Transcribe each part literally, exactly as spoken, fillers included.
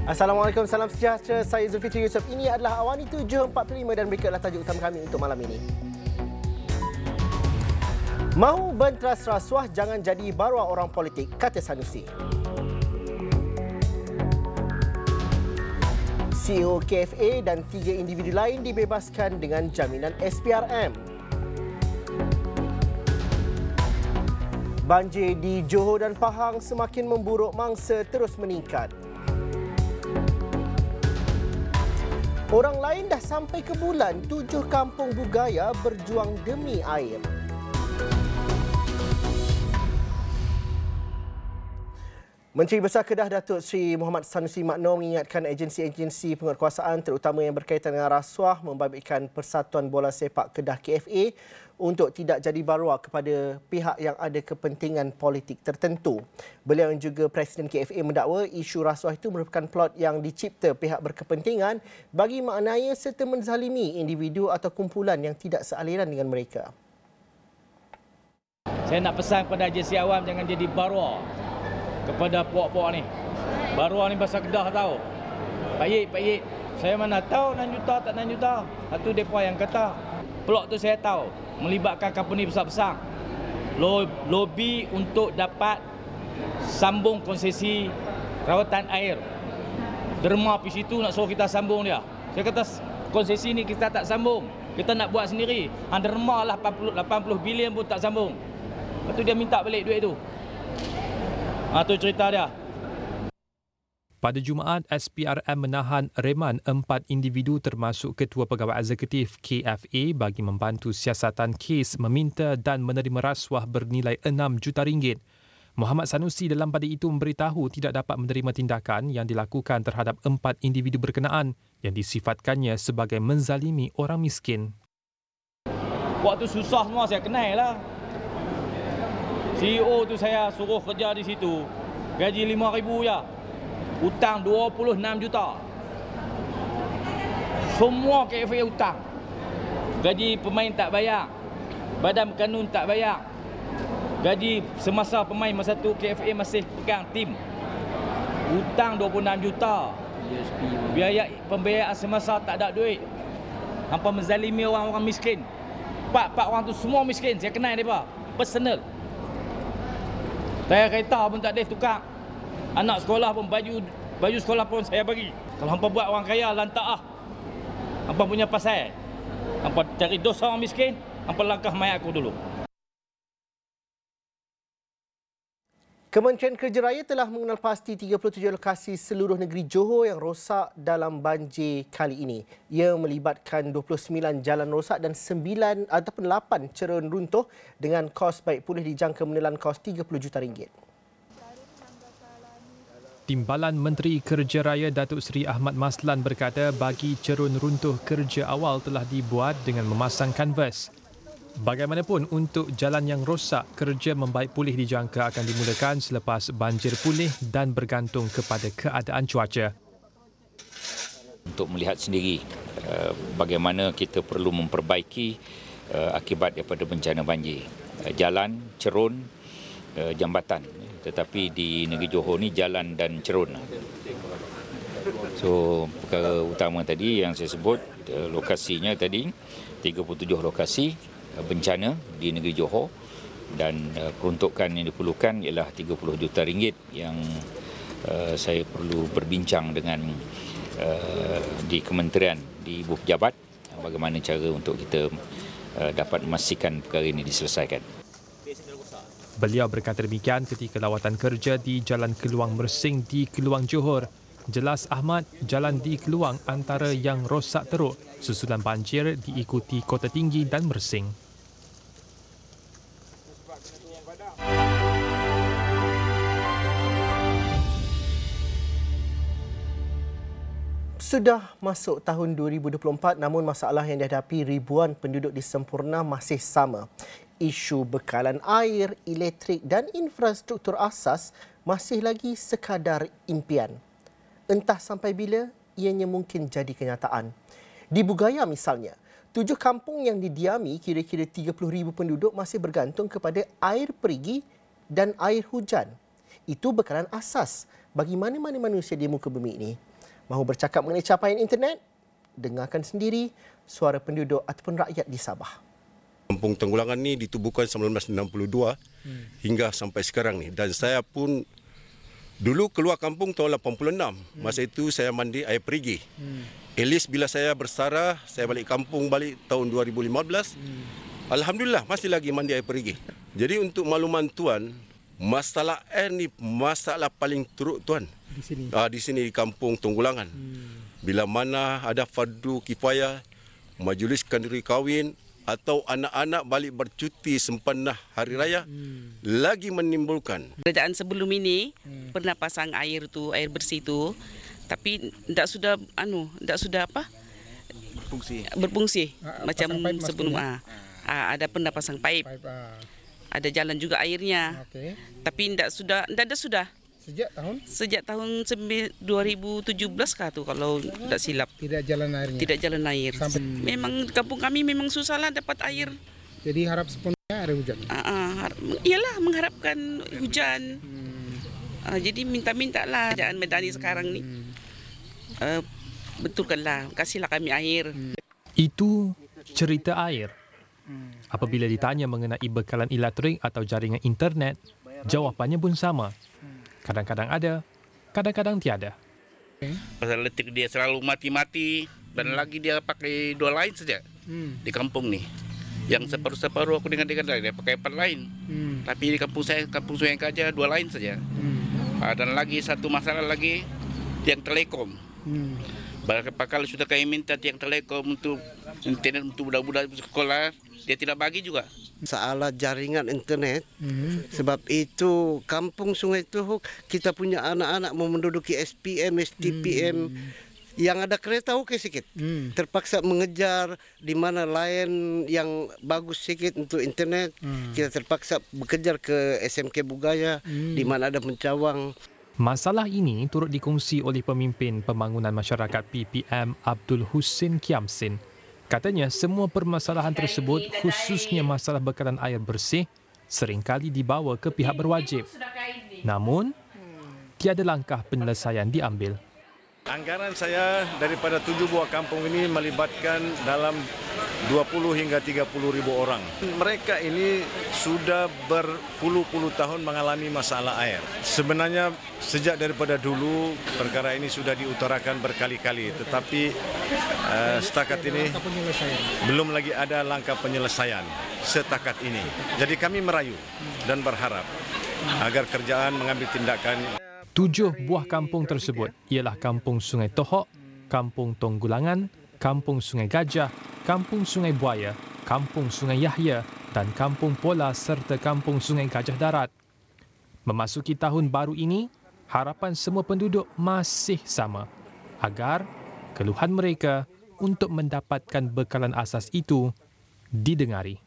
Assalamualaikum, salam sejahtera. Saya Zulfitri Yusof. Ini adalah Awani tujuh empat puluh lima dan berikutlah tajuk utama kami untuk malam ini. Mahu benteras rasuah, jangan jadi baruah orang politik, kata Sanusi. C E O K F A dan tiga individu lain dibebaskan dengan jaminan S P R M. Banjir di Johor dan Pahang semakin memburuk mangsa terus meningkat. Orang lain dah sampai ke bulan, tujuh kampung Bugaya berjuang demi air. Menteri Besar Kedah Datuk Seri Muhammad Sanusi Makno mengingatkan agensi-agensi penguatkuasaan terutama yang berkaitan dengan rasuah membabitkan Persatuan Bola Sepak Kedah K F A untuk tidak jadi baruah kepada pihak yang ada kepentingan politik tertentu. Beliau yang juga Presiden K F A mendakwa isu rasuah itu merupakan plot yang dicipta pihak berkepentingan bagi maknanya serta menzalimi individu atau kumpulan yang tidak sealiran dengan mereka. Saya nak pesan kepada agensi awam jangan jadi baruah kepada puak-puak ni. Baruah ni bahasa Kedah tahu. Pak Yik, Pak Yik. Saya mana tahu enam juta tak enam juta. Satu mereka yang kata. Plot tu saya tahu. Melibatkan company besar-besar. Lobby untuk dapat sambung konsesi rawatan air. Derma pergi situ nak suruh kita sambung dia. Saya kata konsesi ni kita tak sambung. Kita nak buat sendiri. Ha, derma lah lapan puluh bilion pun tak sambung. Lepas tu dia minta balik duit tu. Ha, tu cerita dia. Pada Jumaat, S P R M menahan reman empat individu termasuk Ketua Pegawai Eksekutif K F A bagi membantu siasatan kes meminta dan menerima rasuah bernilai enam juta ringgit. Muhammad Sanusi dalam pada itu memberitahu tidak dapat menerima tindakan yang dilakukan terhadap empat individu berkenaan yang disifatkannya sebagai menzalimi orang miskin. Waktu susah semua saya kenal lah. C E O tu saya suruh kerja di situ. Gaji lima ribu je. Hutang dua puluh enam juta. Semua K F A hutang. Gaji pemain tak bayar. Badan kanun tak bayar. Gaji semasa pemain masa tu K F A masih pegang tim. Hutang dua puluh enam juta. Biaya pembiayaan semasa tak ada duit. Hampa menzalimi orang-orang miskin. Pak-pak orang tu semua miskin. Saya kenal mereka. Personal. Saya kereta pun tak ada tukar. Anak sekolah pun baju baju sekolah pun saya bagi. Kalau hampa buat orang kaya lantak ah. Hampa punya pasal. Hampa cari dosa orang miskin, hampa langkah mayat aku dulu. Kementerian Kerja Raya telah mengenal pasti tiga puluh tujuh lokasi seluruh negeri Johor yang rosak dalam banjir kali ini. Ia melibatkan dua puluh sembilan jalan rosak dan sembilan ataupun lapan cerun runtuh dengan kos baik pulih dijangka menelan kos tiga puluh juta ringgit. Timbalan Menteri Kerja Raya Datuk Seri Ahmad Maslan berkata bagi cerun runtuh kerja awal telah dibuat dengan memasang kanvas. Bagaimanapun untuk jalan yang rosak, kerja membaik pulih dijangka akan dimulakan selepas banjir pulih dan bergantung kepada keadaan cuaca. Untuk melihat sendiri uh, bagaimana kita perlu memperbaiki uh, akibat daripada bencana banjir. Uh, jalan, cerun, uh, jambatan. Tetapi di negeri Johor ni jalan dan cerun. So perkara utama tadi yang saya sebut, uh, lokasinya tadi tiga puluh tujuh lokasi bencana di negeri Johor dan uh, peruntukan yang diperlukan ialah tiga puluh juta ringgit yang uh, saya perlu berbincang dengan uh, di kementerian, di ibu pejabat bagaimana cara untuk kita uh, dapat memastikan perkara ini diselesaikan. Beliau berkata demikian ketika lawatan kerja di Jalan Keluang Mersing di Keluang Johor. Jelas Ahmad, jalan di Keluang antara yang rosak teruk susulan banjir diikuti Kota Tinggi dan Mersing. Sudah masuk tahun dua ribu dua puluh empat namun masalah yang dihadapi ribuan penduduk di Semporna masih sama. Isu bekalan air, elektrik dan infrastruktur asas masih lagi sekadar impian. Entah sampai bila ianya mungkin jadi kenyataan. Di Bugaya misalnya, tujuh kampung yang didiami kira-kira tiga puluh ribu penduduk masih bergantung kepada air perigi dan air hujan. Itu bekalan asas bagi mana-mana manusia di muka bumi ini. Mahu bercakap mengenai capaian internet? Dengarkan sendiri suara penduduk ataupun rakyat di Sabah. Kampung Tonggulangan ni ditubuhkan seribu sembilan ratus enam puluh dua hmm. hingga sampai sekarang ni. Dan saya pun dulu keluar kampung tahun lapan puluh enam. Hmm. Masa itu saya mandi air perigi. Hmm. At least bila saya bersara, saya balik kampung balik tahun dua ribu lima belas. Hmm. Alhamdulillah masih lagi mandi air perigi. Jadi untuk makluman tuan, masalah air ni masalah paling teruk tuan. Di sini. Ah, di sini di Kampung Tonggulangan. Hmm. Bila mana ada fardu kifayah, majlis kanduri kahwin atau anak-anak balik bercuti sempena hari raya, hmm. lagi menimbulkan. Kerajaan sebelum ini hmm. pernah pasang air tu, air bersih tu, tapi tidak sudah anu, tidak sudah apa? Berfungsi. Berfungsi Ha, macam sebelum ah. Ha, ada pernah pasang pipe. pipe ha. Ada jalan juga airnya. Okay. Tapi tidak sudah, tidak ada sudah. Sejak tahun? Sejak tahun dua ribu tujuh belas kah tu kalau tidak silap. Tidak jalan airnya? Tidak jalan air. Sampai memang kampung kami memang susahlah dapat air. Jadi harap sepenuhnya ada hujan? Uh, uh, har- iyalah mengharapkan hujan. Hmm. Uh, jadi minta-mintalah kerajaan Medani sekarang ni. Hmm. Uh, betulkanlah, kasihlah kami air. Hmm. Itu cerita air. Apabila ditanya mengenai bekalan elektrik atau jaringan internet, jawapannya pun sama. Kadang-kadang ada, kadang-kadang tiada. Pasal elektrik dia selalu mati-mati dan lagi dia pakai dua line saja hmm. di kampung ni. Yang separuh-separuh aku dengar-dengar dia pakai empat line. Hmm. Tapi di kampung saya, kampung Sungai Gajah dua line saja. Hmm. Uh, dan lagi satu masalah lagi, tiang telekom. Hmm. Bakal sudah kami minta tiang telekom untuk internet untuk budak-budak sekolah, dia tidak bagi juga. Salah jaringan internet. Mm-hmm. Sebab itu kampung Sungai Tuhuk kita punya anak-anak mau menduduki S P M, S T P M. Mm. Yang ada kereta okey sikit. Mm. Terpaksa mengejar di mana lain yang bagus sikit untuk internet. Mm. Kita terpaksa bekerja ke S M K Bugaya mm. di mana ada pencawang. Masalah ini turut dikongsi oleh pemimpin pembangunan masyarakat P P M Abdul Husin Kiamsin. Katanya semua permasalahan tersebut, khususnya masalah bekalan air bersih, seringkali dibawa ke pihak berwajib. Namun, tiada langkah penyelesaian diambil. Anggaran saya daripada tujuh buah kampung ini melibatkan dalam dua puluh hingga tiga puluh ribu orang. Mereka ini sudah berpuluh-puluh tahun mengalami masalah air. Sebenarnya sejak daripada dulu perkara ini sudah diutarakan berkali-kali, tetapi uh, setakat ini belum lagi ada langkah penyelesaian setakat ini. Jadi kami merayu dan berharap agar kerajaan mengambil tindakan. Tujuh buah kampung tersebut ialah Kampung Sungai Tohok, Kampung Tonggulangan, Kampung Sungai Gajah, Kampung Sungai Buaya, Kampung Sungai Yahya dan Kampung Pola serta Kampung Sungai Gajah Darat. Memasuki tahun baru ini, harapan semua penduduk masih sama agar keluhan mereka untuk mendapatkan bekalan asas itu didengari.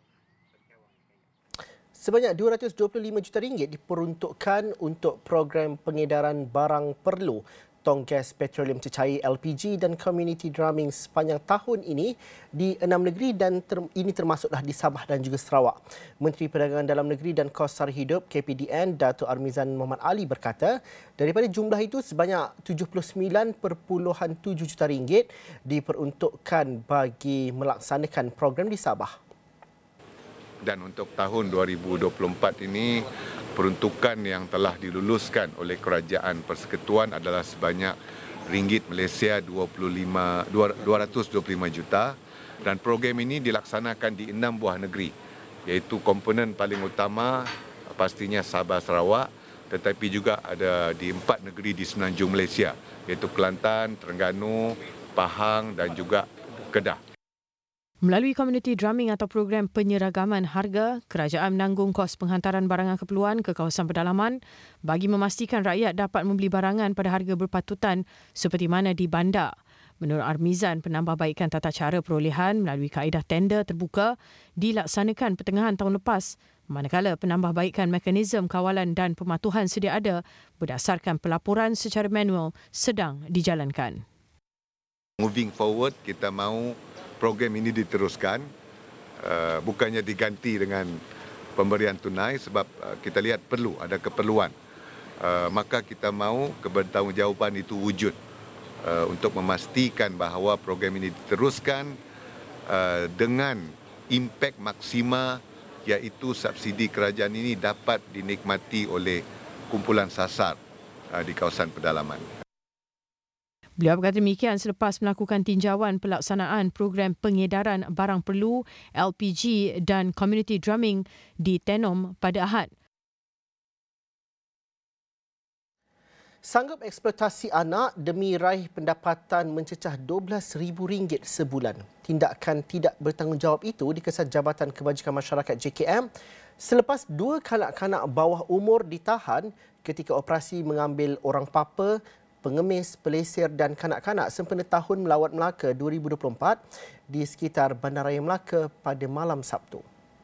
Sebanyak dua ratus dua puluh lima juta ringgit diperuntukkan untuk program pengedaran barang perlu tong gas petroleum cecair L P G dan community drumming sepanjang tahun ini di enam negeri dan ter, ini termasuklah di Sabah dan juga Sarawak. Menteri Perdagangan Dalam Negeri dan Kos Sara Hidup K P D N Datuk Armizan Muhammad Ali berkata, daripada jumlah itu sebanyak tujuh puluh sembilan perpuluhan tujuh juta ringgit diperuntukkan bagi melaksanakan program di Sabah. Dan untuk tahun dua ribu dua puluh empat ini, peruntukan yang telah diluluskan oleh Kerajaan Persekutuan adalah sebanyak ringgit Malaysia dua ratus dua puluh lima juta dan program ini dilaksanakan di enam buah negeri, iaitu komponen paling utama pastinya Sabah Sarawak, tetapi juga ada di empat negeri di semenanjung Malaysia, iaitu Kelantan, Terengganu, Pahang dan juga Kedah. Melalui community drumming atau program penyeragaman harga, kerajaan menanggung kos penghantaran barangan keperluan ke kawasan pedalaman bagi memastikan rakyat dapat membeli barangan pada harga berpatutan seperti mana di bandar. Menurut Armizan, penambahbaikan tata cara perolehan melalui kaedah tender terbuka dilaksanakan pertengahan tahun lepas, manakala penambahbaikan mekanisme kawalan dan pematuhan sedia ada berdasarkan pelaporan secara manual sedang dijalankan. Moving forward, kita mahu program ini diteruskan, uh, bukannya diganti dengan pemberian tunai sebab uh, kita lihat perlu, ada keperluan. Uh, maka kita mahu kebertanggungjawaban itu wujud. uh, untuk memastikan bahawa program ini diteruskan uh, dengan impak maksima, iaitu subsidi kerajaan ini dapat dinikmati oleh kumpulan sasar uh, di kawasan pedalaman. Beliau berkata demikian selepas melakukan tinjauan pelaksanaan program pengedaran barang perlu L P G dan community drumming di Tenom pada Ahad. Sanggup eksploitasi anak demi raih pendapatan mencecah dua belas ribu ringgit sebulan. Tindakan tidak bertanggungjawab itu dikesan Jabatan Kebajikan Masyarakat J K M selepas dua kanak-kanak bawah umur ditahan ketika operasi mengambil orang papa, pengemis, pelesir dan kanak-kanak sempena Tahun Melawat Melaka dua ribu dua puluh empat di sekitar Bandaraya Melaka pada malam Sabtu.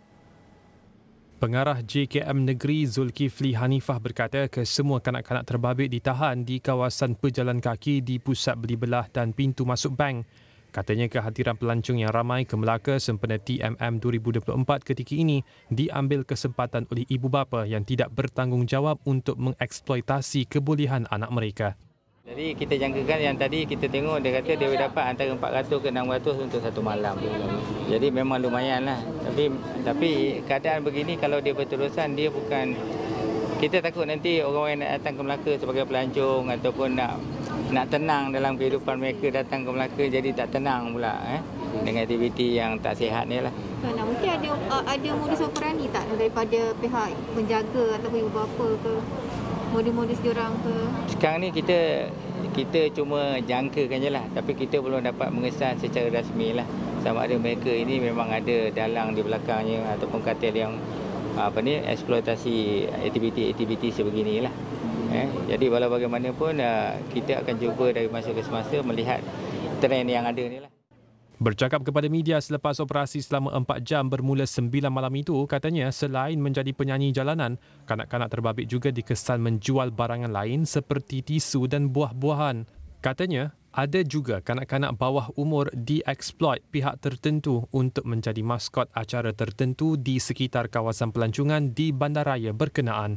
Pengarah J K M Negeri Zulkifli Hanifah berkata kesemua kanak-kanak terbabit ditahan di kawasan pejalan kaki di pusat beli belah dan pintu masuk bank. Katanya kehadiran pelancong yang ramai ke Melaka sempena T M M dua ribu dua puluh empat ketika ini diambil kesempatan oleh ibu bapa yang tidak bertanggungjawab untuk mengeksploitasi kebolehan anak mereka. Jadi kita jangkakan yang tadi kita tengok dia kata dia dapat antara empat ratus ke enam ratus untuk satu malam. Jadi memang lumayan lah. Tapi tapi keadaan begini kalau dia berterusan dia bukan, kita takut nanti orang yang nak datang ke Melaka sebagai pelancong ataupun nak nak tenang dalam kehidupan mereka datang ke Melaka jadi tak tenang pula eh dengan aktiviti yang tak sihat ni lah. Nah, mungkin ada ada modus operandi tak daripada pihak penjaga ataupun ibu bapa ke? Modus-modus diorang ke? Sekarang ni kita kita cuma jangkakan je lah. Tapi kita belum dapat mengesan secara rasmi lah. Sama ada mereka ini memang ada dalang di belakangnya ataupun katil yang apa ni eksploitasi aktiviti-aktiviti sebegini lah. Eh, jadi walau bagaimanapun kita akan cuba dari masa ke semasa melihat trend yang ada ni lah. Bercakap kepada media selepas operasi selama empat jam bermula sembilan malam itu, katanya selain menjadi penyanyi jalanan, kanak-kanak terbabit juga dikesan menjual barangan lain seperti tisu dan buah-buahan. Katanya, ada juga kanak-kanak bawah umur dieksploit pihak tertentu untuk menjadi maskot acara tertentu di sekitar kawasan pelancongan di bandaraya berkenaan.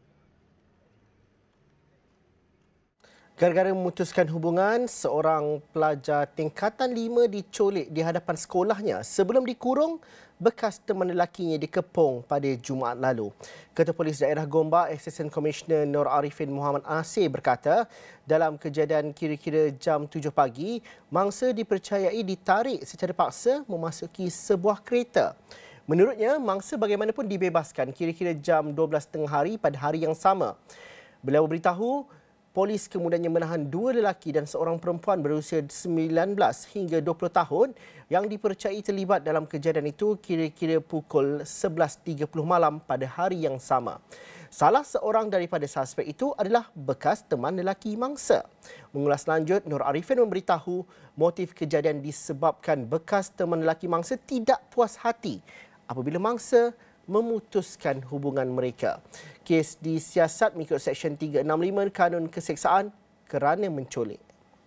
Gara-gara memutuskan hubungan, seorang pelajar tingkatan lima diculik di hadapan sekolahnya sebelum dikurung, bekas teman lelakinya dikepung pada Jumaat lalu. Ketua Polis Daerah Gombak, Assistant Commissioner Nur Arifin Muhammad Asir berkata, dalam kejadian kira-kira jam tujuh pagi, mangsa dipercayai ditarik secara paksa memasuki sebuah kereta. Menurutnya, mangsa bagaimanapun dibebaskan kira-kira jam dua belas tengah hari pada hari yang sama. Beliau beritahu, polis kemudiannya menahan dua lelaki dan seorang perempuan berusia sembilan belas hingga dua puluh tahun yang dipercayai terlibat dalam kejadian itu kira-kira pukul sebelas tiga puluh malam pada hari yang sama. Salah seorang daripada suspek itu adalah bekas teman lelaki mangsa. Mengulas lanjut, Nur Arifin memberitahu motif kejadian disebabkan bekas teman lelaki mangsa tidak puas hati apabila mangsa memutuskan hubungan mereka. Kes disiasat mengikut Seksyen tiga enam lima Kanun Keseksaan kerana menculik.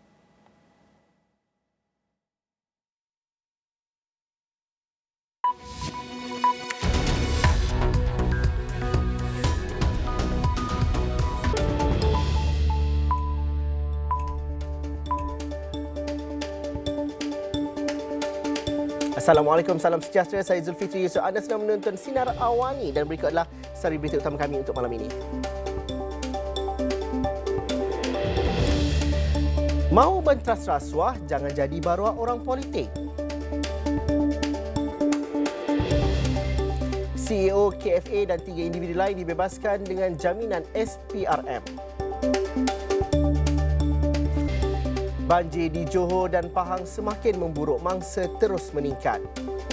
Assalamualaikum, salam sejahtera. Saya Zulfitri Yusof. Anda sedang menonton Sinar Awani dan berikut adalah sari berita utama kami untuk malam ini. Mau bentas rasuah, jangan jadi baruah orang politik. C E O K F A dan tiga individu lain dibebaskan dengan jaminan S P R M. Banjir di Johor dan Pahang semakin memburuk, mangsa terus meningkat.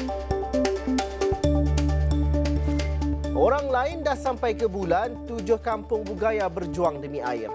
Orang lain dah sampai ke bulan, tujuh kampung Bugaya berjuang demi air.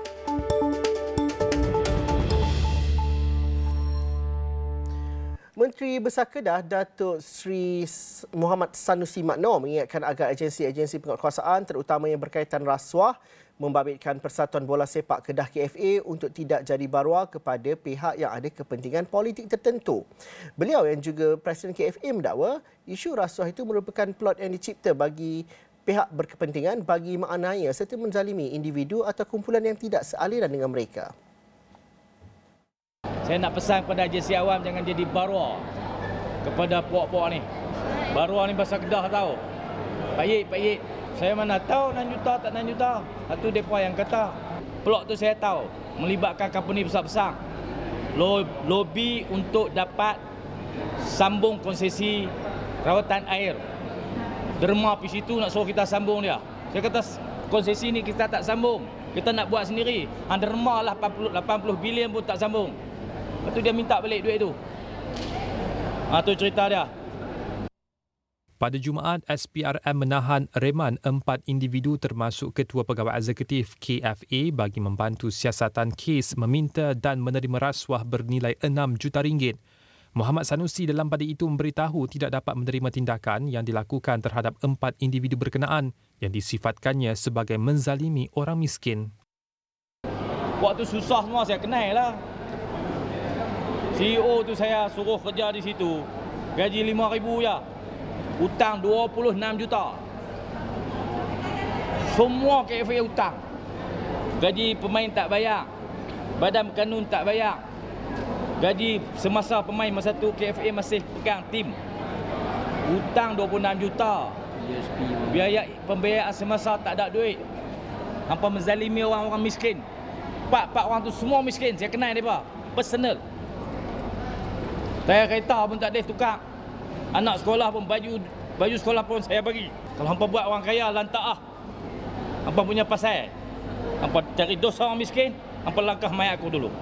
Menteri Besar Kedah Datuk Seri Muhammad Sanusi Makno mengingatkan agar agensi-agensi penguatkuasaan terutama yang berkaitan rasuah membabitkan Persatuan Bola Sepak Kedah K F A untuk tidak jadi baruah kepada pihak yang ada kepentingan politik tertentu. Beliau yang juga Presiden K F A mendakwa isu rasuah itu merupakan plot yang dicipta bagi pihak berkepentingan bagi maknanya serta menzalimi individu atau kumpulan yang tidak sealiran dengan mereka. Saya nak pesan kepada agensi awam jangan jadi barua kepada puak-puak ni. Barua ni bahasa Kedah tahu. Pak Yik, Pak Yik, saya mana tahu enam juta tak enam juta. Itu mereka yang kata. Pelok tu saya tahu. Melibatkan company besar-besar. Lobby untuk dapat sambung konsesi rawatan air. Derma pergi situ nak suruh kita sambung dia. Saya kata konsesi ni kita tak sambung. Kita nak buat sendiri. Ha, derma lah lapan puluh bilion pun tak sambung. Lepas tu dia minta balik duit tu. Ha, tu cerita dia. Pada Jumaat, S P R M menahan reman empat individu termasuk Ketua Pegawai Eksekutif K F A bagi membantu siasatan kes meminta dan menerima rasuah bernilai enam juta ringgit. Muhammad Sanusi dalam pada itu memberitahu tidak dapat menerima tindakan yang dilakukan terhadap empat individu berkenaan yang disifatkannya sebagai menzalimi orang miskin. Waktu susah semua saya kenal lah. C E O tu saya suruh kerja di situ. Gaji lima ribu je. Hutang dua puluh enam juta. Semua K F A hutang. Gaji pemain tak bayar. Badan kanun tak bayar. Gaji semasa pemain masa tu K F A masih pegang tim. Hutang dua puluh enam juta. Biaya pembiayaan semasa tak ada duit. Hampa menzalimi orang-orang miskin. Pak-pak orang tu semua miskin. Saya kenal mereka. Personal. Saya kereta pun tak ada tukar. Anak sekolah pun baju baju sekolah pun saya bagi. Kalau hampa buat orang kaya lantak ah. Hampa punya pasal. Hampa cari dosa orang miskin, hampa langkah mayat aku dulu.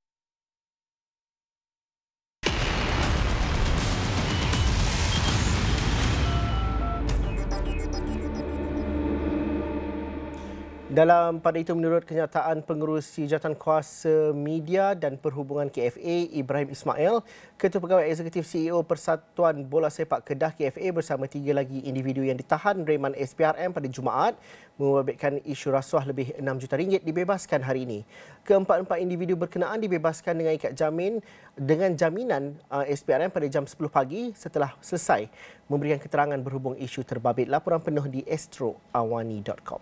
Dalam pada itu, menurut kenyataan pengerusi Jawatankuasa Media dan Perhubungan K F A, Ibrahim Ismail, Ketua Pegawai Eksekutif C E O Persatuan Bola Sepak Kedah K F A bersama tiga lagi individu yang ditahan reman S P R M pada Jumaat membabitkan isu rasuah lebih enam juta ringgit dibebaskan hari ini. Keempat-empat individu berkenaan dibebaskan dengan ikat jamin dengan jaminan S P R M pada jam sepuluh pagi setelah selesai memberikan keterangan berhubung isu terbabit. Laporan penuh di astro awani dot com.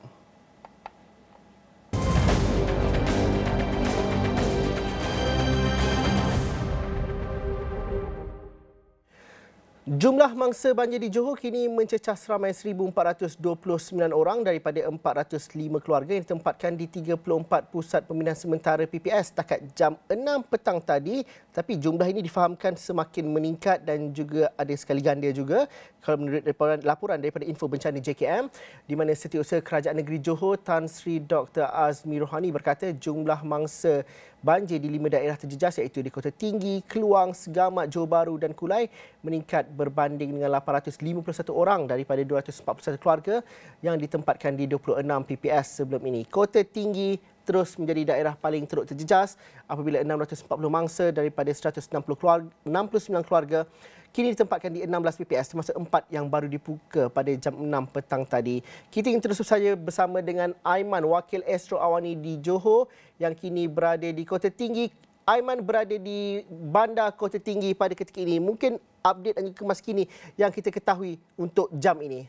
Jumlah mangsa banjir di Johor kini mencecah seramai seribu empat ratus dua puluh sembilan orang daripada empat ratus lima keluarga yang ditempatkan di tiga puluh empat pusat pembinaan sementara P P S setakat jam enam petang tadi. Tapi jumlah ini difahamkan semakin meningkat dan juga ada sekali ganda juga kalau menurut laporan daripada Info Bencana J K M, di mana Setiausaha Kerajaan Negeri Johor Tan Sri Doktor Azmi Rohani berkata jumlah mangsa banjir di lima daerah terjejas iaitu di Kota Tinggi, Keluang, Segamat, Johor Bahru dan Kulai meningkat berbanding dengan lapan ratus lima puluh satu orang daripada dua ratus empat puluh satu keluarga yang ditempatkan di dua puluh enam P P S sebelum ini. Kota Tinggi terus menjadi daerah paling teruk terjejas apabila enam ratus empat puluh mangsa daripada seratus enam puluh keluarga, enam puluh sembilan keluarga kini ditempatkan di enam belas P P S termasuk empat yang baru dibuka pada jam enam petang tadi. Kita ingin terus saja bersama dengan Aiman, Wakil Astro Awani di Johor yang kini berada di Kota Tinggi. Aiman berada di Bandar Kota Tinggi pada ketika ini. Mungkin update dan kemas kini yang kita ketahui untuk jam ini.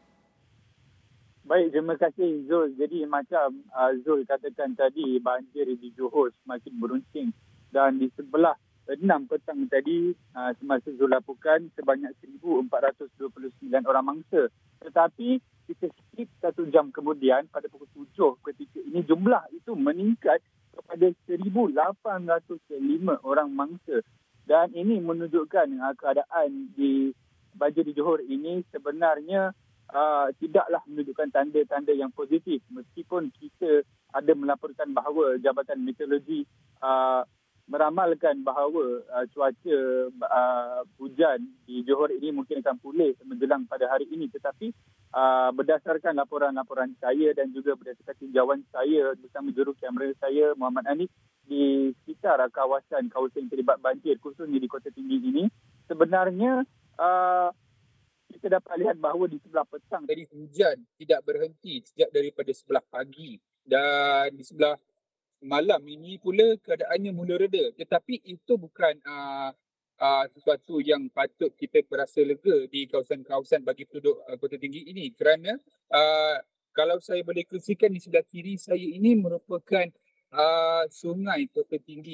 Baik, terima kasih Zul. Jadi macam uh, Zul katakan tadi, banjir di Johor semakin beruncing dan di sebelah enam petang tadi uh, semasa Zul laporkan sebanyak seribu empat ratus dua puluh sembilan orang mangsa. Tetapi kita skip satu jam kemudian pada pukul tujuh ketika ini jumlah itu meningkat kepada seribu lapan ratus lima orang mangsa. Dan ini menunjukkan uh, keadaan di banjir di Johor ini sebenarnya Uh, tidaklah menunjukkan tanda-tanda yang positif meskipun kita ada melaporkan bahawa Jabatan Meteorologi uh, meramalkan bahawa uh, cuaca uh, hujan di Johor ini mungkin akan pulih menjelang pada hari ini, tetapi uh, berdasarkan laporan-laporan saya dan juga berdasarkan tinjauan saya bersama juru kamera saya Muhammad Anik di sekitar kawasan kawasan yang terlibat banjir khususnya di Kota Tinggi ini, sebenarnya uh, kita dapat lihat bahawa di sebelah petang tadi hujan tidak berhenti sejak daripada sebelah pagi dan di sebelah malam ini pula keadaannya mula reda. Tetapi itu bukan uh, uh, sesuatu yang patut kita berasa lega di kawasan-kawasan bagi penduduk uh, Kota Tinggi ini, kerana uh, kalau saya boleh kongsikan di sebelah kiri saya ini merupakan uh, sungai Kota Tinggi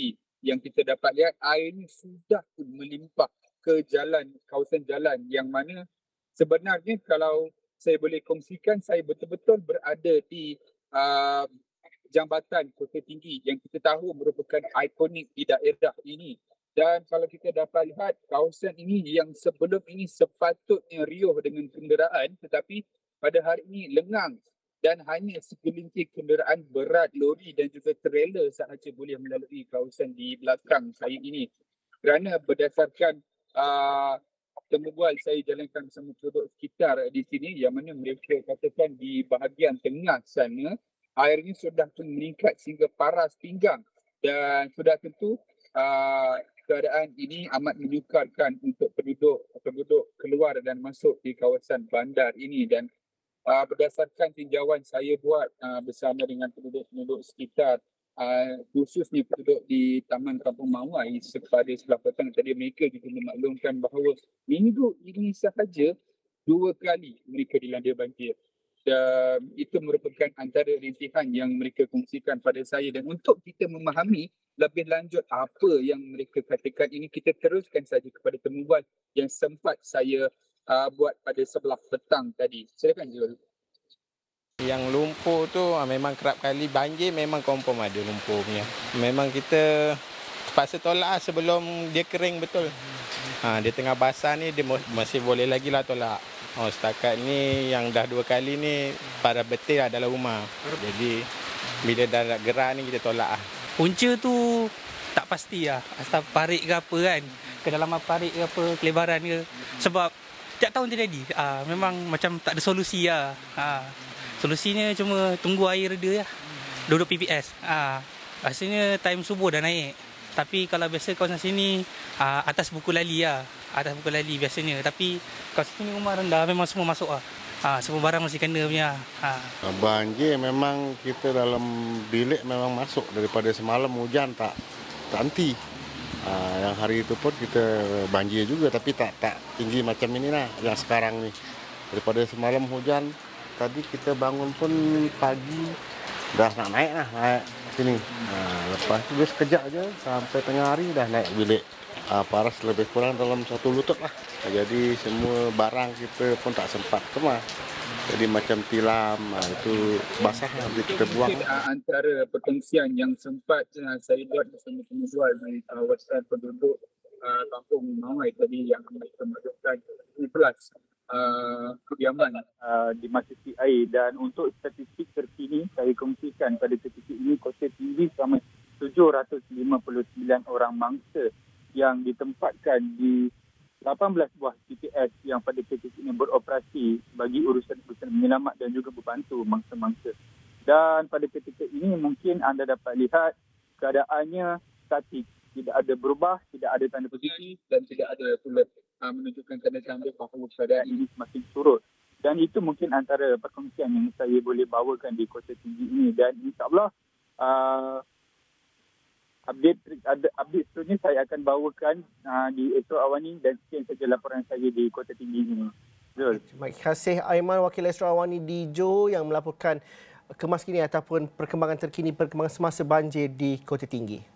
yang kita dapat lihat air ini sudah pun melimpah ke jalan, kawasan jalan yang mana sebenarnya kalau saya boleh kongsikan, saya betul-betul berada di uh, Jambatan Kota Tinggi yang kita tahu merupakan ikonik di daerah ini. Dan kalau kita dapat lihat kawasan ini yang sebelum ini sepatutnya riuh dengan kenderaan, tetapi pada hari ini lengang dan hanya segelintir kenderaan berat, lori dan juga trailer sahaja boleh melalui kawasan di belakang saya ini. Kerana berdasarkan uh, temubual saya jalankan bersama penduduk sekitar di sini yang mana mereka katakan di bahagian tengah sana airnya sudah pun meningkat sehingga paras pinggang dan sudah tentu uh, keadaan ini amat menyukarkan untuk penduduk penduduk keluar dan masuk di kawasan bandar ini. Dan uh, berdasarkan tinjauan saya buat uh, bersama dengan penduduk-penduduk sekitar, uh, khususnya penduduk di Taman Kampung Mawai pada sebelah petang tadi, mereka juga memaklumkan bahawa minggu ini sahaja dua kali mereka dilanda banjir. Dan itu merupakan antara rintihan yang mereka kongsikan pada saya. Dan untuk kita memahami lebih lanjut apa yang mereka katakan ini, kita teruskan saja kepada temubual yang sempat saya uh, buat pada sebelah petang tadi. Silakan Zul. Yang lumpur tu memang kerap kali banjir, memang confirm ada lumpur punya. Memang kita terpaksa tolak sebelum dia kering betul. Ha, dia tengah basah ni dia masih boleh lagi lah tolak. Oh, setakat ni yang dah dua kali ni para betul lah dalam rumah. Jadi bila dah nak gerak ni kita tolak lah. Punca tu tak pasti lah. Asal parit ke apa kan. Kedalaman parit ke apa, kelebaran ke. Sebab tiap tahun terjadi. Aa, memang macam tak ada solusi lah. Aa, solusinya cuma tunggu air reda lah. dua puluh P P S. Aa, rasanya time subuh dah naik. Tapi kalau biasa kawasan sini aa, atas buku lali lah. Atas buku lali biasanya. Tapi kawasan sini rumah rendah memang semua masuk lah. Ha, semua barang masih kena punya. Ha. Banjir memang kita dalam bilik memang masuk daripada semalam hujan tak tak henti. Ha, yang hari itu pun kita banjir juga tapi tak tak tinggi macam inilah yang sekarang ni. Daripada semalam hujan, tadi kita bangun pun pagi dah nak naik lah naik sini. Ha, lepas tu dia sekejap je sampai tengah hari dah naik bilik. Ha, paras lebih kurang dalam satu lutut lah. Jadi semua barang kita pun tak sempat kemas. Jadi macam tilam, itu basah nanti kita buang. Antara perkongsian yang sempat uh, saya buat bersama penjual di kawasan penduduk uh, Kampung Mawai tadi yang mereka maksudkan inflasi uh, kediaman uh, di masa peak air. Dan untuk statistik terkini saya kongsikan pada ketika ini Kota Tinggi sama tujuh ratus lima puluh sembilan orang mangsa yang ditempatkan di lapan belas buah T P S yang pada ketika ini beroperasi bagi urusan-urusan menyelamat dan juga membantu mangsa-mangsa. Dan pada ketika ini mungkin anda dapat lihat keadaannya statik, tidak ada berubah, tidak ada tanda posisi dan tidak ada pula uh, menunjukkan tanda-tanda bahawa keadaan ini semakin surut. Dan itu mungkin antara perkongsian yang saya boleh bawakan di Kota Tinggi ini. Dan insyaAllah uh, update update seterusnya saya akan bawakan uh, di Astro Awani. Dan sekian saja laporan saya di Kota Tinggi ini. Zul. Terima kasih Aiman, Wakil Astro Awani di Johor yang melaporkan kemas kini ataupun perkembangan terkini perkembangan semasa banjir di Kota Tinggi.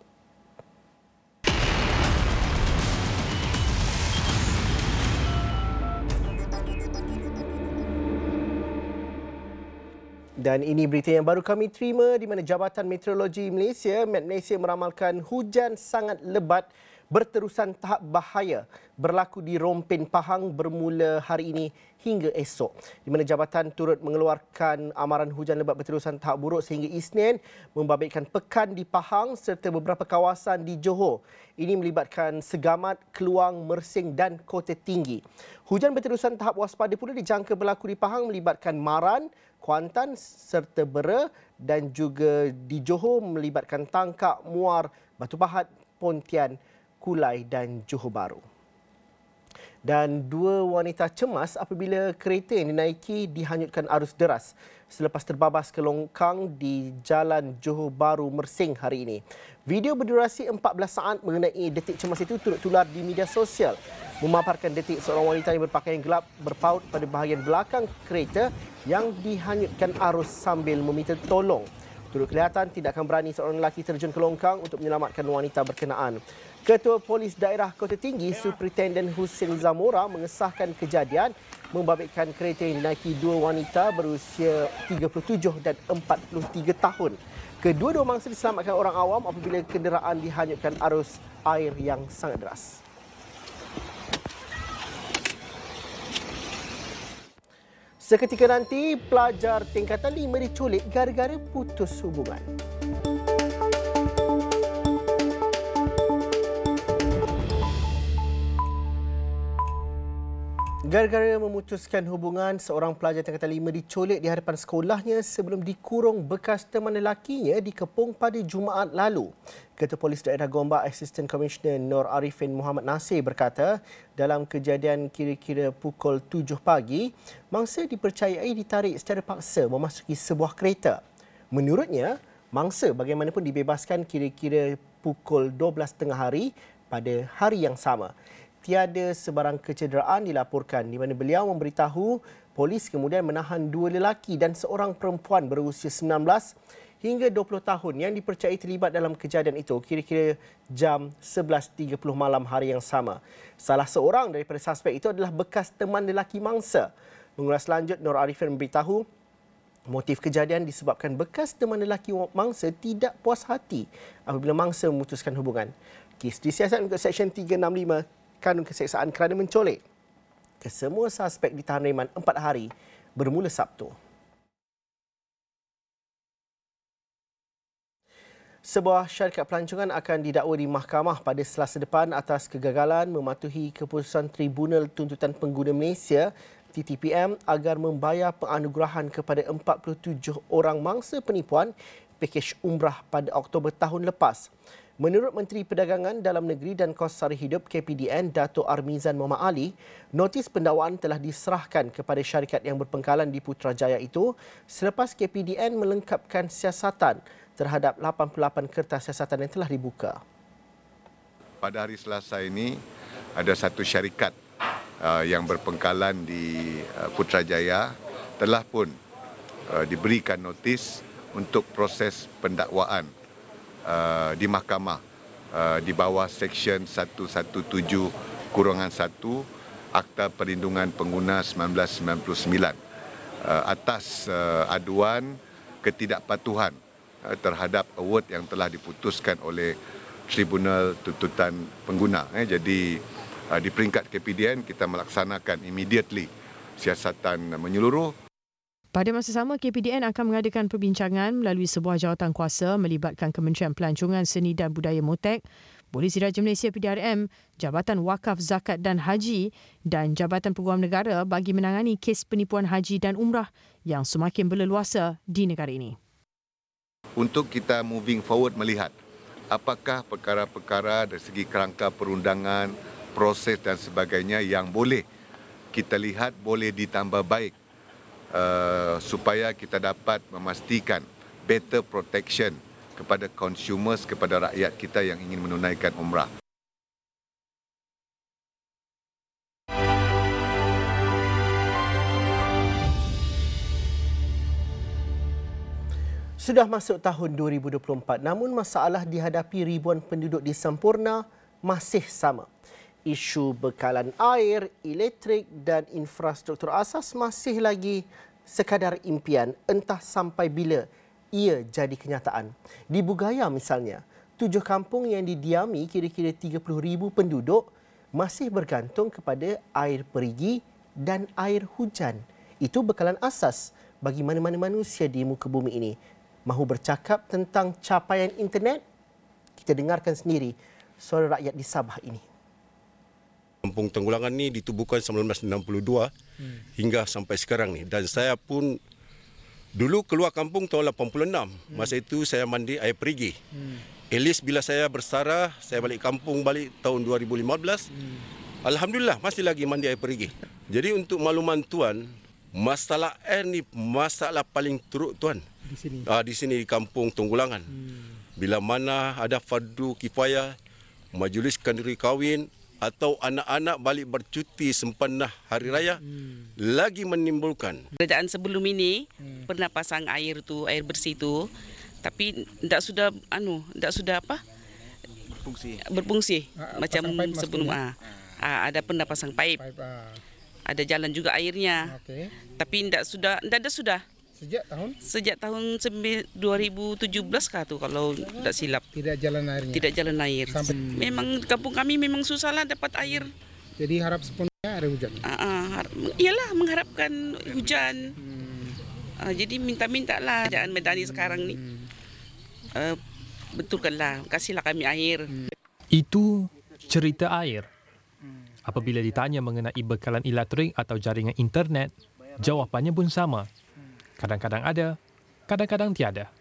Dan ini berita yang baru kami terima di mana Jabatan Meteorologi Malaysia, Met Malaysia meramalkan hujan sangat lebat berterusan tahap bahaya berlaku di Rompin Pahang bermula hari ini hingga esok. Di mana jabatan turut mengeluarkan amaran hujan lebat berterusan tahap buruk sehingga Isnin membabitkan pekan di Pahang serta beberapa kawasan di Johor. Ini melibatkan Segamat, Keluang, Mersing dan Kota Tinggi. Hujan berterusan tahap waspada pula dijangka berlaku di Pahang melibatkan Maran, Kuantan serta Bera dan juga di Johor melibatkan Tangkak, Muar, Batu Pahat, Pontian, Kulai dan Johor Bahru. Dan dua wanita cemas apabila kereta yang dinaiki dihanyutkan arus deras selepas terbabas ke longkang di Jalan Johor Bahru Mersing hari ini. Video berdurasi empat belas saat mengenai detik cemas itu turut tular di media sosial, memaparkan detik seorang wanita yang berpakaian gelap berpaut pada bahagian belakang kereta yang dihanyutkan arus sambil meminta tolong. Turut kelihatan tidak akan berani seorang lelaki terjun ke longkang untuk menyelamatkan wanita berkenaan. Ketua Polis Daerah Kota Tinggi, Superintendent Hussein Zamora mengesahkan kejadian membabitkan kereta yang dinaiki dua wanita berusia tiga puluh tujuh dan empat puluh tiga tahun. Kedua-dua mangsa diselamatkan orang awam apabila kenderaan dihanyutkan arus air yang sangat deras. Seketika nanti, pelajar tingkatan lima diculik gara-gara putus hubungan. Gara-gara memutuskan hubungan, seorang pelajar tingkatan lima diculik di hadapan sekolahnya sebelum dikurung bekas teman lelakinya di Kepong pada Jumaat lalu. Ketua Polis Daerah Gombak, Assistant Commissioner Nur Arifin Muhammad Nasir berkata, dalam kejadian kira-kira pukul tujuh pagi, mangsa dipercayai ditarik secara paksa memasuki sebuah kereta. Menurutnya, mangsa bagaimanapun dibebaskan kira-kira pukul dua belas tiga puluh hari pada hari yang sama. Tiada sebarang kecederaan dilaporkan di mana beliau memberitahu polis kemudian menahan dua lelaki dan seorang perempuan berusia sembilan belas hingga dua puluh tahun yang dipercayai terlibat dalam kejadian itu kira-kira jam sebelas tiga puluh malam hari yang sama. Salah seorang daripada suspek itu adalah bekas teman lelaki mangsa. Mengulas lanjut, Nur Arifin memberitahu motif kejadian disebabkan bekas teman lelaki mangsa tidak puas hati apabila mangsa memutuskan hubungan. Kes disiasat mengikut Seksyen tiga enam lima Kanun Keseksaan kerana mencolek. Kesemua suspek ditahan reman empat hari bermula Sabtu. Sebuah syarikat pelancongan akan didakwa di mahkamah pada Selasa depan atas kegagalan mematuhi keputusan Tribunal Tuntutan Pengguna Malaysia T T P M agar membayar penganugerahan kepada empat puluh tujuh orang mangsa penipuan pakej umrah pada Oktober tahun lepas. Menurut Menteri Perdagangan Dalam Negeri dan Kos Sara Hidup K P D N Dato' Armizan Muhammad Ali, notis pendakwaan telah diserahkan kepada syarikat yang berpengkalan di Putrajaya itu selepas K P D N melengkapkan siasatan terhadap lapan puluh lapan kertas siasatan yang telah dibuka. Pada hari Selasa ini ada satu syarikat uh, yang berpengkalan di uh, Putrajaya telah pun uh, diberikan notis untuk proses pendakwaan Uh, di mahkamah uh, di bawah Seksyen seratus tujuh belas satu Akta Perlindungan Pengguna seribu sembilan ratus sembilan puluh sembilan uh, atas uh, aduan ketidakpatuhan uh, terhadap award yang telah diputuskan oleh Tribunal Tuntutan Pengguna. Eh, jadi uh, di peringkat K P D N kita melaksanakan immediately siasatan menyeluruh. Pada masa sama, K P D N akan mengadakan perbincangan melalui sebuah jawatan kuasa melibatkan Kementerian Pelancongan Seni dan Budaya Motek, Polis Diraja Malaysia P D R M, Jabatan Wakaf Zakat dan Haji dan Jabatan Peguam Negara bagi menangani kes penipuan haji dan umrah yang semakin berleluasa di negara ini. Untuk kita moving forward melihat apakah perkara-perkara dari segi kerangka perundangan, proses dan sebagainya yang boleh kita lihat boleh ditambah baik. Uh, supaya kita dapat memastikan better protection kepada consumers, kepada rakyat kita yang ingin menunaikan umrah. Sudah masuk tahun dua ribu dua puluh empat, namun masalah dihadapi ribuan penduduk di Semporna masih sama. Isu bekalan air, elektrik dan infrastruktur asas masih lagi sekadar impian, entah sampai bila ia jadi kenyataan. Di Bugaya misalnya, tujuh kampung yang didiami kira-kira tiga puluh ribu penduduk masih bergantung kepada air perigi dan air hujan. Itu bekalan asas bagi mana-mana manusia di muka bumi ini. Mahu bercakap tentang capaian internet? Kita dengarkan sendiri suara rakyat di Sabah ini. Kampung Tenggulangan ni ditubuhkan seribu sembilan ratus enam puluh dua hmm. hingga sampai sekarang ni. Dan saya pun dulu keluar kampung tahun lapan puluh enam. Hmm. Masa itu saya mandi air perigi. Hmm. At least bila saya bersara, saya balik kampung balik tahun dua ribu lima belas. Hmm. Alhamdulillah masih lagi mandi air perigi. Jadi untuk makluman tuan, masalah air ni masalah paling teruk tuan. Di sini. Ah, di sini di Kampung Tenggulangan. Hmm. Bila mana ada fardu kifayah, majlis kandiri kahwin, atau anak-anak balik bercuti sempena hari raya hmm. lagi menimbulkan. Kerajaan sebelum ini hmm. pernah pasang air tu, air bersih tu, Tapi tidak sudah anu, tidak sudah apa? Berfungsi. Berfungsi Ah, macam pasang pipe sebelum maksudnya? ah. Ah, ada pernah pasang pipe. Pipe, ah. Ada jalan juga airnya. Okey. Tapi tidak sudah, tidak ada sudah. Sejak tahun? Sejak tahun dua ribu tujuh belas kah tu kalau tidak silap. Tidak jalan airnya. Tidak jalan air. Sampai Memang kampung kami memang susahlah dapat air. Jadi harap sepenuhnya ada hujan. Ah, ah, har- iyalah mengharapkan hujan. Ah, jadi minta-minta lah kerajaan Medani sekarang ni. Uh, betulkanlah, kasihlah kami air. Itu cerita air. Apabila ditanya mengenai bekalan elektrik atau jaringan internet, jawapannya pun sama. Kadang-kadang ada, kadang-kadang tiada.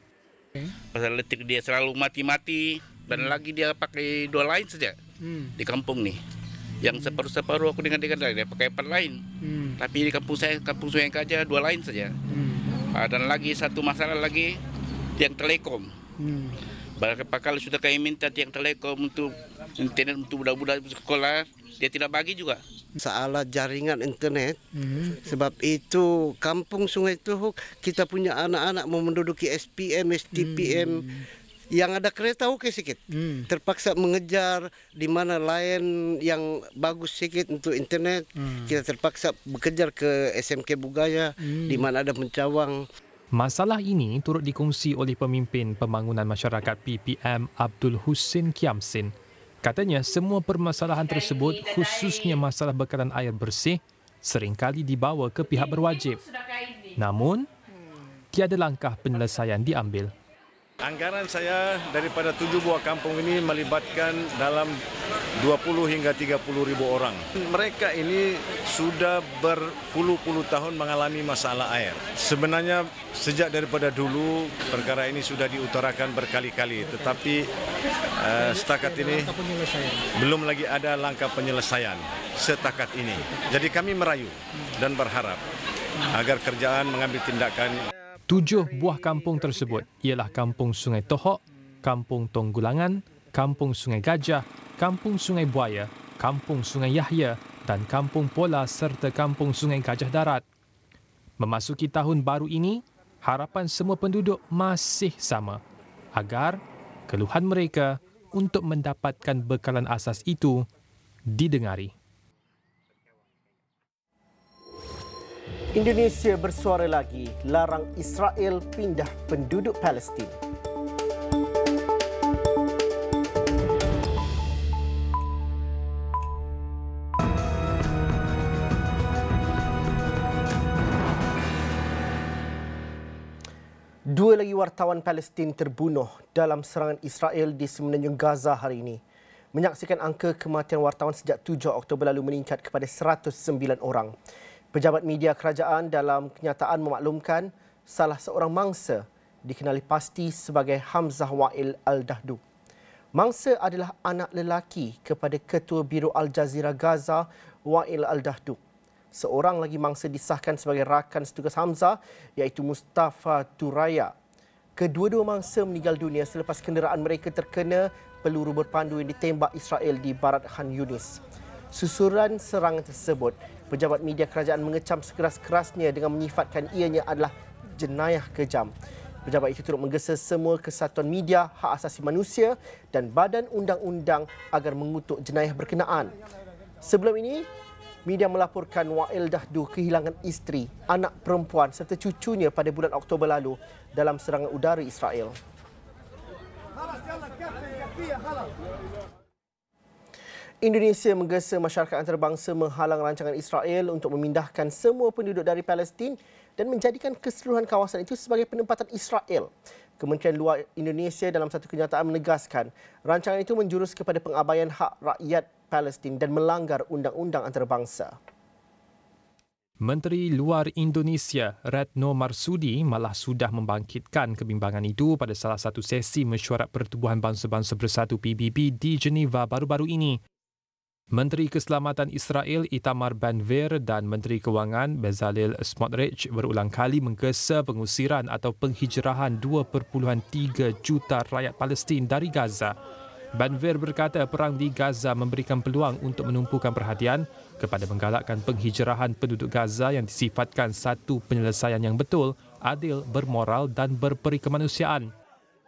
Pasal elektrik dia selalu mati-mati dan lagi dia pakai dua lain saja Hmm. di kampung ni. Yang separuh-separuh aku dengar-dengar dia pakai empat lain. Hmm. Tapi di kampung saya, kampung Sungai Gajah dua lain saja. Hmm. Ah, dan lagi satu masalah lagi, tiang telekom. Hmm. Bakal sudah kami minta tiang telekom untuk internet untuk budak-budak sekolah, dia tidak bagi juga. Salah jaringan internet. Hmm. Sebab itu kampung Sungai Tuhuk kita punya anak-anak mau menduduki S P M, S T P M. Hmm. Yang ada kereta okey sikit. Hmm. Terpaksa mengejar di mana lain yang bagus sikit untuk internet. Hmm. Kita terpaksa bekejar ke S M K Bugaya Hmm. di mana ada pencawang. Masalah ini turut dikongsi oleh pemimpin Pembangunan Masyarakat P P M Abdul Husin Kiamsin. Katanya semua permasalahan tersebut, khususnya masalah bekalan air bersih, seringkali dibawa ke pihak berwajib. Namun, tiada langkah penyelesaian diambil. Anggaran saya daripada tujuh buah kampung ini melibatkan dalam dua puluh hingga tiga puluh ribu orang. Mereka ini sudah berpuluh-puluh tahun mengalami masalah air. Sebenarnya sejak daripada dulu perkara ini sudah diutarakan berkali-kali, tetapi uh, setakat ini belum lagi ada langkah penyelesaian setakat ini. Jadi kami merayu dan berharap agar kerajaan mengambil tindakan. Tujuh buah kampung tersebut ialah Kampung Sungai Tohok, Kampung Tonggulangan, Kampung Sungai Gajah, Kampung Sungai Buaya, Kampung Sungai Yahya dan Kampung Pola serta Kampung Sungai Gajah Darat. Memasuki tahun baru ini, harapan semua penduduk masih sama agar keluhan mereka untuk mendapatkan bekalan asas itu didengari. Indonesia bersuara lagi, larang Israel pindah penduduk Palestin. Dua lagi wartawan Palestin terbunuh dalam serangan Israel di Semenanjung Gaza hari ini. Menyaksikan angka kematian wartawan sejak tujuh Oktober lalu meningkat kepada seratus sembilan orang. Pejabat media kerajaan dalam kenyataan memaklumkan salah seorang mangsa dikenali pasti sebagai Hamzah Wa'il Al-Dahdu. Mangsa adalah anak lelaki kepada Ketua Biro Al Jazeera Gaza, Wa'il Al-Dahdu. Seorang lagi mangsa disahkan sebagai rakan setugas Hamzah iaitu Mustafa Turaya. Kedua-dua mangsa meninggal dunia selepas kenderaan mereka terkena peluru berpandu yang ditembak Israel di barat Khan Yunis. Susulan serangan tersebut, pejabat media kerajaan mengecam sekeras-kerasnya dengan menyifatkan ianya adalah jenayah kejam. Pejabat itu turut menggesa semua kesatuan media, hak asasi manusia dan badan undang-undang agar mengutuk jenayah berkenaan. Sebelum ini, media melaporkan Wa'il Dahdu kehilangan isteri, anak perempuan serta cucunya pada bulan Oktober lalu dalam serangan udara Israel. Indonesia menggesa masyarakat antarabangsa menghalang rancangan Israel untuk memindahkan semua penduduk dari Palestin dan menjadikan keseluruhan kawasan itu sebagai penempatan Israel. Kementerian Luar Indonesia dalam satu kenyataan menegaskan rancangan itu menjurus kepada pengabaian hak rakyat Palestin dan melanggar undang-undang antarabangsa. Menteri Luar Indonesia Retno Marsudi malah sudah membangkitkan kebimbangan itu pada salah satu sesi mesyuarat Pertubuhan Bangsa-Bangsa Bersatu P B B di Geneva baru-baru ini. Menteri Keselamatan Israel Itamar Ben-Gvir dan Menteri Kewangan Bezalel Smotrich berulang kali menggesa pengusiran atau penghijrahan dua perpuluhan tiga juta rakyat Palestin dari Gaza. Ben-Gvir berkata perang di Gaza memberikan peluang untuk menumpukan perhatian kepada menggalakkan penghijrahan penduduk Gaza yang disifatkan satu penyelesaian yang betul, adil, bermoral dan berperi kemanusiaan.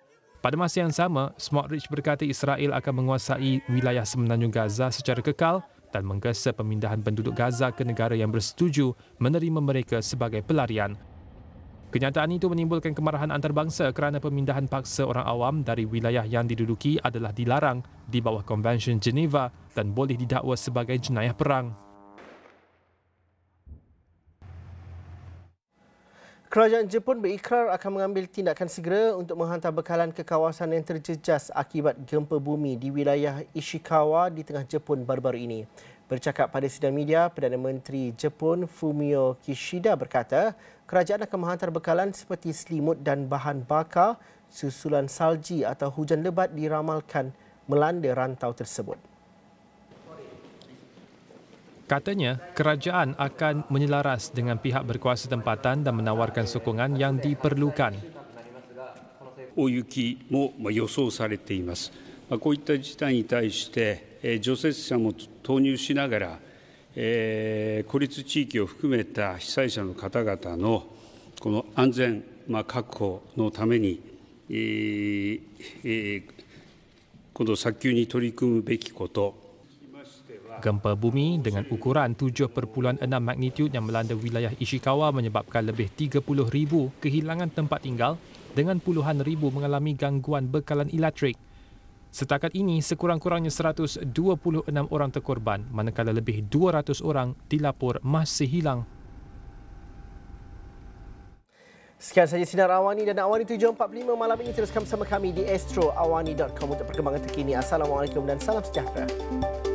Pada masa yang sama, Smotrich berkata Israel akan menguasai wilayah semenanjung Gaza secara kekal dan menggesa pemindahan penduduk Gaza ke negara yang bersetuju menerima mereka sebagai pelarian. Kenyataan itu menimbulkan kemarahan antarabangsa kerana pemindahan paksa orang awam dari wilayah yang diduduki adalah dilarang di bawah Konvensyen Geneva dan boleh didakwa sebagai jenayah perang. Kerajaan Jepun berikrar akan mengambil tindakan segera untuk menghantar bekalan ke kawasan yang terjejas akibat gempa bumi di wilayah Ishikawa di tengah Jepun baru-baru ini. Bercakap pada sidang media, Perdana Menteri Jepun Fumio Kishida berkata, kerajaan akan menghantar bekalan seperti selimut dan bahan bakar susulan salji atau hujan lebat diramalkan melanda rantau tersebut. Katanya, kerajaan akan menyelaras dengan pihak berkuasa tempatan dan menawarkan sokongan yang diperlukan. 大雪も予想されています。こういった事態に対して除雪車も投入しながら孤立地域を含めた被災者の方々のこの安全確保のためにこの早急に取り組むべきこと。 Gempa bumi dengan ukuran tujuh perpuluhan enam magnitud yang melanda wilayah Ishikawa menyebabkan lebih tiga puluh ribu kehilangan tempat tinggal dengan puluhan ribu mengalami gangguan bekalan elektrik. Setakat ini, sekurang-kurangnya seratus dua puluh enam orang terkorban, manakala lebih dua ratus orang dilapor masih hilang. Sekian sahaja Sinar Awani dan Awani tujuh empat puluh lima malam ini. Teruskan bersama kami di astro awani dot com untuk perkembangan terkini. Assalamualaikum dan salam sejahtera.